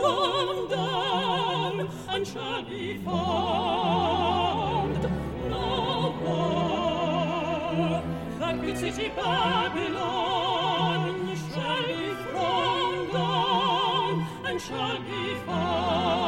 thrown down and shall be found no more. That great city Babylon shall be thrown down and shall be found